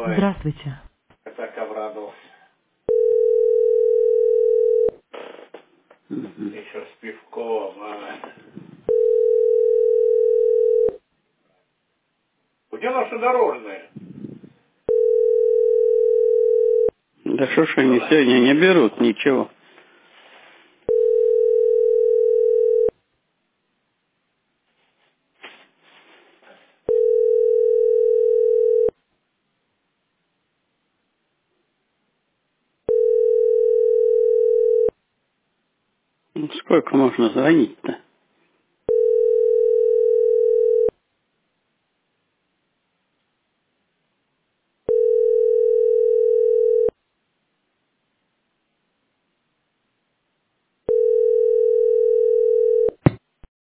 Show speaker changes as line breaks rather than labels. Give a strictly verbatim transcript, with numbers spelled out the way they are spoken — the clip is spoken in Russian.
Ой,
Здравствуйте.
я так обрадовался.
Мгм.
Еще с пивком. А. Где наши дорожные?
Да что ж они сегодня не берут ничего? Ну, сколько можно звонить-то?